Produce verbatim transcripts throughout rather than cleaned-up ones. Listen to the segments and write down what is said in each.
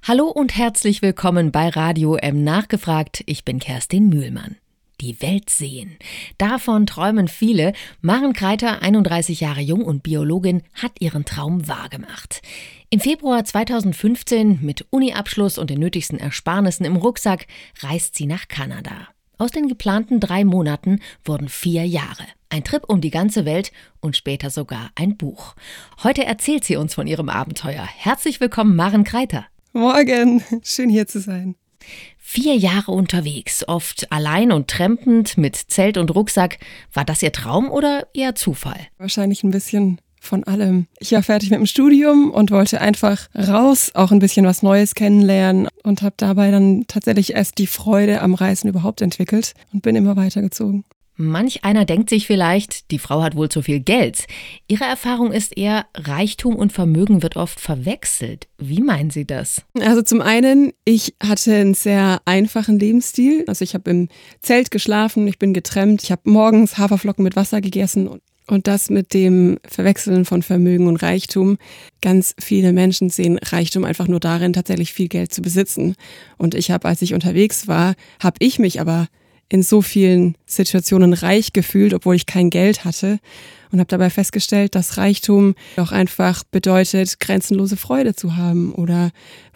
Hallo und herzlich willkommen bei Radio M nachgefragt. Ich bin Kerstin Mühlmann. Die Welt sehen. Davon träumen viele. Maren Kreiter, einunddreißig Jahre jung und Biologin, hat ihren Traum wahrgemacht. Im Februar zweitausendfünfzehn, mit Uniabschluss und den nötigsten Ersparnissen im Rucksack, reist sie nach Kanada. Aus den geplanten drei Monaten wurden vier Jahre. Ein Trip um die ganze Welt und später sogar ein Buch. Heute erzählt sie uns von ihrem Abenteuer. Herzlich willkommen, Maren Kreiter. Morgen, schön hier zu sein. Vier Jahre unterwegs, oft allein und trampend mit Zelt und Rucksack. War das Ihr Traum oder eher Zufall? Wahrscheinlich ein bisschen von allem. Ich war fertig mit dem Studium und wollte einfach raus, auch ein bisschen was Neues kennenlernen und habe dabei dann tatsächlich erst die Freude am Reisen überhaupt entwickelt und bin immer weitergezogen. Manch einer denkt sich vielleicht, die Frau hat wohl zu viel Geld. Ihre Erfahrung ist eher, Reichtum und Vermögen wird oft verwechselt. Wie meinen Sie das? Also zum einen, ich hatte einen sehr einfachen Lebensstil. Also ich habe im Zelt geschlafen, ich bin getrennt, ich habe morgens Haferflocken mit Wasser gegessen. Und das mit dem Verwechseln von Vermögen und Reichtum. Ganz viele Menschen sehen Reichtum einfach nur darin, tatsächlich viel Geld zu besitzen. Und ich habe, als ich unterwegs war, habe ich mich aber in so vielen Situationen reich gefühlt, obwohl ich kein Geld hatte, und habe dabei festgestellt, dass Reichtum auch einfach bedeutet, grenzenlose Freude zu haben oder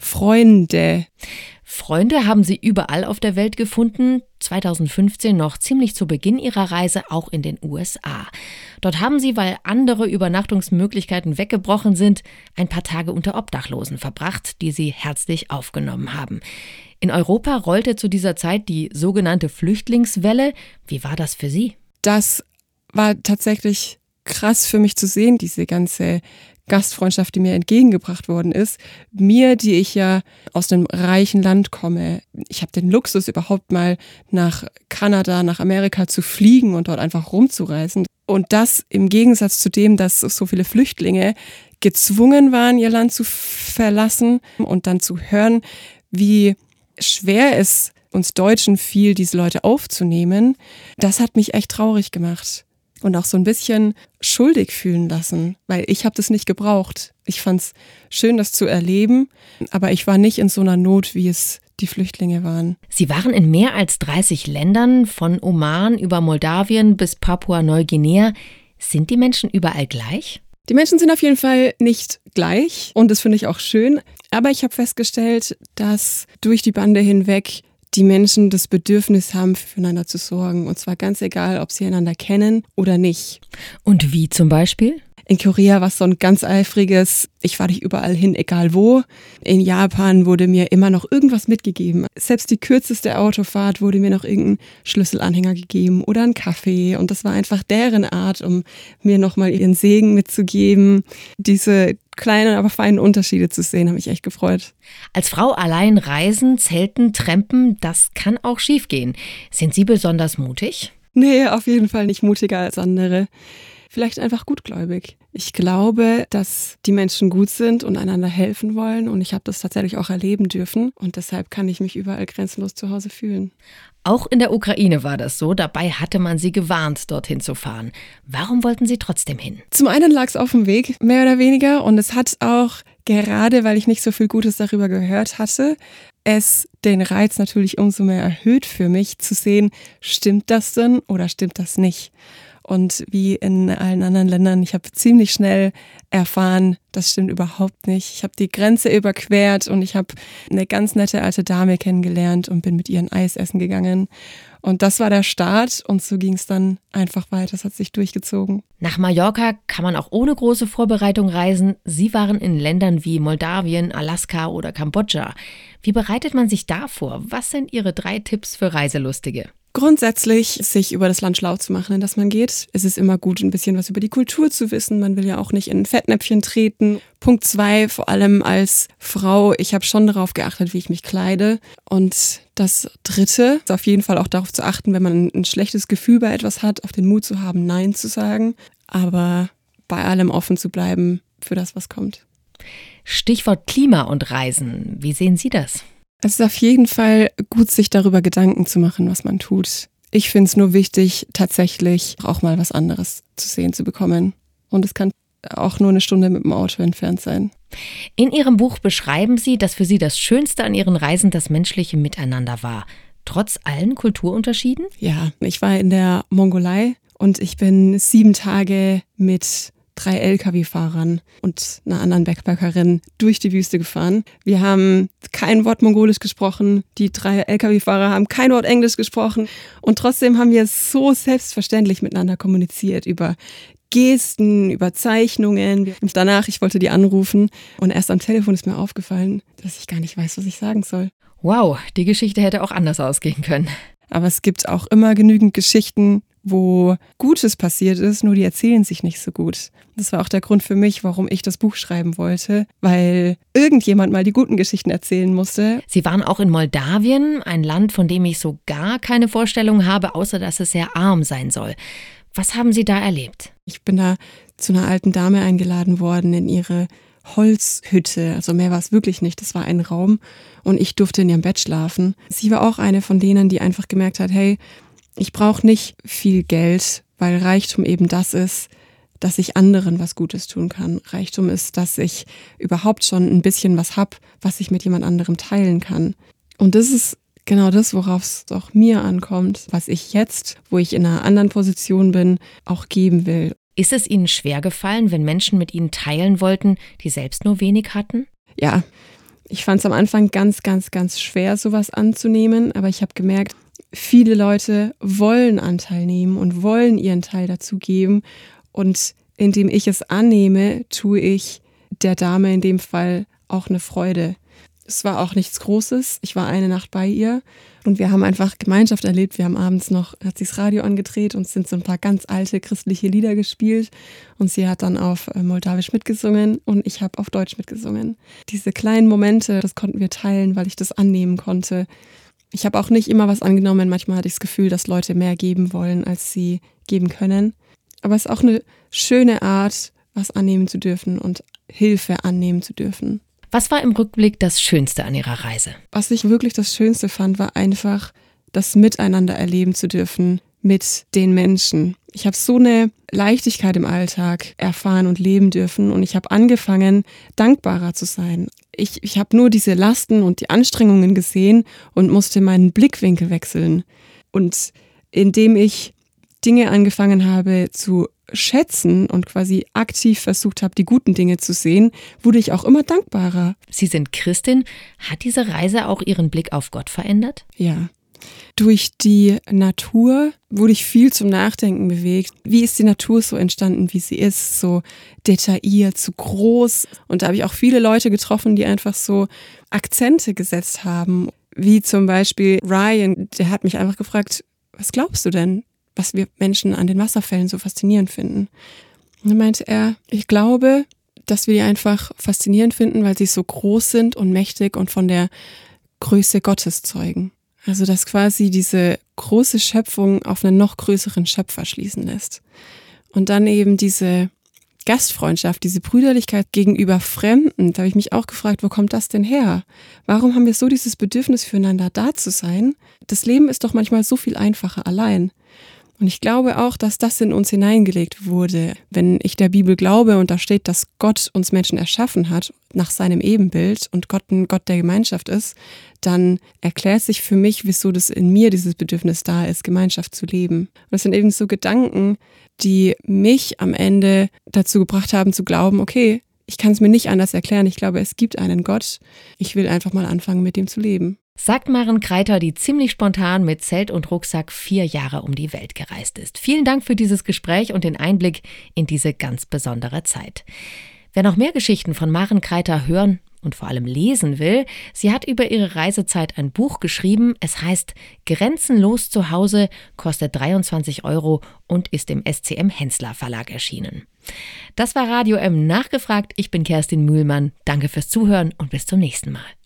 Freunde. Freunde haben Sie überall auf der Welt gefunden, zweitausendfünfzehn noch ziemlich zu Beginn Ihrer Reise auch in den U S A. Dort haben Sie, weil andere Übernachtungsmöglichkeiten weggebrochen sind, ein paar Tage unter Obdachlosen verbracht, die Sie herzlich aufgenommen haben. In Europa rollte zu dieser Zeit die sogenannte Flüchtlingswelle. Wie war das für Sie? Das war tatsächlich krass für mich zu sehen, diese ganze Gastfreundschaft, die mir entgegengebracht worden ist. Mir, die ich ja aus einem reichen Land komme. Ich habe den Luxus, überhaupt mal nach Kanada, nach Amerika zu fliegen und dort einfach rumzureisen. Und das im Gegensatz zu dem, dass so viele Flüchtlinge gezwungen waren, ihr Land zu verlassen und dann zu hören, wie schwer es uns Deutschen fiel, diese Leute aufzunehmen. Das hat mich echt traurig gemacht. Und auch so ein bisschen schuldig fühlen lassen, weil ich habe das nicht gebraucht. Ich fand es schön, das zu erleben, aber ich war nicht in so einer Not, wie es die Flüchtlinge waren. Sie waren in mehr als dreißig Ländern, von Oman über Moldawien bis Papua-Neuguinea. Sind die Menschen überall gleich? Die Menschen sind auf jeden Fall nicht gleich und das finde ich auch schön. Aber ich habe festgestellt, dass durch die Bande hinweg die Menschen das Bedürfnis haben, füreinander zu sorgen. Und zwar ganz egal, ob sie einander kennen oder nicht. Und wie zum Beispiel? In Korea war es so ein ganz eifriges, ich fahre dich überall hin, egal wo. In Japan wurde mir immer noch irgendwas mitgegeben. Selbst die kürzeste Autofahrt wurde mir noch irgendein Schlüsselanhänger gegeben oder ein Kaffee. Und das war einfach deren Art, um mir nochmal ihren Segen mitzugeben. Diese kleinen, aber feinen Unterschiede zu sehen, habe mich echt gefreut. Als Frau allein reisen, zelten, trampen, das kann auch schiefgehen. Sind Sie besonders mutig? Nee, auf jeden Fall nicht mutiger als andere. Vielleicht einfach gutgläubig. Ich glaube, dass die Menschen gut sind und einander helfen wollen und ich habe das tatsächlich auch erleben dürfen und deshalb kann ich mich überall grenzenlos zu Hause fühlen. Auch in der Ukraine war das so, dabei hatte man Sie gewarnt, dorthin zu fahren. Warum wollten Sie trotzdem hin? Zum einen lag es auf dem Weg, mehr oder weniger, und es hat auch, gerade weil ich nicht so viel Gutes darüber gehört hatte, es den Reiz natürlich umso mehr erhöht für mich, zu sehen, stimmt das denn oder stimmt das nicht? Und wie in allen anderen Ländern, ich habe ziemlich schnell erfahren, das stimmt überhaupt nicht. Ich habe die Grenze überquert und ich habe eine ganz nette alte Dame kennengelernt und bin mit ihr ein Eis essen gegangen. Und das war der Start und so ging es dann einfach weiter. Das hat sich durchgezogen. Nach Mallorca kann man auch ohne große Vorbereitung reisen. Sie waren in Ländern wie Moldawien, Alaska oder Kambodscha. Wie bereitet man sich da vor? Was sind Ihre drei Tipps für Reiselustige? Grundsätzlich sich über das Land schlau zu machen, in das man geht. Es ist immer gut, ein bisschen was über die Kultur zu wissen. Man will ja auch nicht in ein Fettnäpfchen treten. Punkt zwei, vor allem als Frau, ich habe schon darauf geachtet, wie ich mich kleide. Und das dritte, ist auf jeden Fall auch darauf zu achten, wenn man ein schlechtes Gefühl bei etwas hat, auf den Mut zu haben, Nein zu sagen. Aber bei allem offen zu bleiben für das, was kommt. Stichwort Klima und Reisen. Wie sehen Sie das? Es ist auf jeden Fall gut, sich darüber Gedanken zu machen, was man tut. Ich finde es nur wichtig, tatsächlich auch mal was anderes zu sehen zu bekommen. Und es kann auch nur eine Stunde mit dem Auto entfernt sein. In Ihrem Buch beschreiben Sie, dass für Sie das Schönste an Ihren Reisen das menschliche Miteinander war. Trotz allen Kulturunterschieden? Ja, ich war in der Mongolei und ich bin sieben Tage mit drei L K W-Fahrern und einer anderen Backpackerin durch die Wüste gefahren. Wir haben kein Wort Mongolisch gesprochen, die drei L K W-Fahrer haben kein Wort Englisch gesprochen und trotzdem haben wir so selbstverständlich miteinander kommuniziert über Gesten, über Zeichnungen. Und danach, ich wollte die anrufen und erst am Telefon ist mir aufgefallen, dass ich gar nicht weiß, was ich sagen soll. Wow, die Geschichte hätte auch anders ausgehen können. Aber es gibt auch immer genügend Geschichten, wo Gutes passiert ist, nur die erzählen sich nicht so gut. Das war auch der Grund für mich, warum ich das Buch schreiben wollte, weil irgendjemand mal die guten Geschichten erzählen musste. Sie waren auch in Moldawien, ein Land, von dem ich so gar keine Vorstellung habe, außer dass es sehr arm sein soll. Was haben Sie da erlebt? Ich bin da zu einer alten Dame eingeladen worden in ihre Holzhütte. Also mehr war es wirklich nicht. Das war ein Raum und ich durfte in ihrem Bett schlafen. Sie war auch eine von denen, die einfach gemerkt hat, hey, ich brauche nicht viel Geld, weil Reichtum eben das ist, dass ich anderen was Gutes tun kann. Reichtum ist, dass ich überhaupt schon ein bisschen was habe, was ich mit jemand anderem teilen kann. Und das ist genau das, worauf es auch mir ankommt, was ich jetzt, wo ich in einer anderen Position bin, auch geben will. Ist es Ihnen schwer gefallen, wenn Menschen mit Ihnen teilen wollten, die selbst nur wenig hatten? Ja, ich fand es am Anfang ganz, ganz, ganz schwer, sowas anzunehmen, aber ich habe gemerkt, viele Leute wollen Anteil nehmen und wollen ihren Teil dazu geben. Und indem ich es annehme, tue ich der Dame in dem Fall auch eine Freude. Es war auch nichts Großes. Ich war eine Nacht bei ihr und wir haben einfach Gemeinschaft erlebt. Wir haben abends noch, hat sie das Radio angedreht und sind so ein paar ganz alte christliche Lieder gespielt. Und sie hat dann auf Moldawisch mitgesungen und ich habe auf Deutsch mitgesungen. Diese kleinen Momente, das konnten wir teilen, weil ich das annehmen konnte. Ich habe auch nicht immer was angenommen. Manchmal hatte ich das Gefühl, dass Leute mehr geben wollen, als sie geben können. Aber es ist auch eine schöne Art, was annehmen zu dürfen und Hilfe annehmen zu dürfen. Was war im Rückblick das Schönste an Ihrer Reise? Was ich wirklich das Schönste fand, war einfach, das Miteinander erleben zu dürfen mit den Menschen. Ich habe so eine Leichtigkeit im Alltag erfahren und leben dürfen und ich habe angefangen, dankbarer zu sein. Ich, ich habe nur diese Lasten und die Anstrengungen gesehen und musste meinen Blickwinkel wechseln. Und indem ich Dinge angefangen habe zu schätzen und quasi aktiv versucht habe, die guten Dinge zu sehen, wurde ich auch immer dankbarer. Sie sind Christin. Hat diese Reise auch Ihren Blick auf Gott verändert? Ja. Durch die Natur wurde ich viel zum Nachdenken bewegt. Wie ist die Natur so entstanden, wie sie ist? So detailliert, so groß. Und da habe ich auch viele Leute getroffen, die einfach so Akzente gesetzt haben. Wie zum Beispiel Ryan, der hat mich einfach gefragt, was glaubst du denn, was wir Menschen an den Wasserfällen so faszinierend finden? Und dann meinte er, ich glaube, dass wir die einfach faszinierend finden, weil sie so groß sind und mächtig und von der Größe Gottes zeugen. Also dass quasi diese große Schöpfung auf einen noch größeren Schöpfer schließen lässt. Und dann eben diese Gastfreundschaft, diese Brüderlichkeit gegenüber Fremden, da habe ich mich auch gefragt, wo kommt das denn her? Warum haben wir so dieses Bedürfnis füreinander da zu sein? Das Leben ist doch manchmal so viel einfacher allein. Und ich glaube auch, dass das in uns hineingelegt wurde. Wenn ich der Bibel glaube und da steht, dass Gott uns Menschen erschaffen hat nach seinem Ebenbild und Gott ein Gott der Gemeinschaft ist, dann erklärt sich für mich, wieso das in mir dieses Bedürfnis da ist, Gemeinschaft zu leben. Und das sind eben so Gedanken, die mich am Ende dazu gebracht haben zu glauben, okay, ich kann es mir nicht anders erklären. Ich glaube, es gibt einen Gott. Ich will einfach mal anfangen, mit ihm zu leben. Sagt Maren Kreiter, die ziemlich spontan mit Zelt und Rucksack vier Jahre um die Welt gereist ist. Vielen Dank für dieses Gespräch und den Einblick in diese ganz besondere Zeit. Wer noch mehr Geschichten von Maren Kreiter hören und vor allem lesen will, sie hat über ihre Reisezeit ein Buch geschrieben. Es heißt Grenzenlos zu Hause, kostet dreiundzwanzig Euro und ist im S C M Hensler Verlag erschienen. Das war Radio M nachgefragt. Ich bin Kerstin Mühlmann. Danke fürs Zuhören und bis zum nächsten Mal.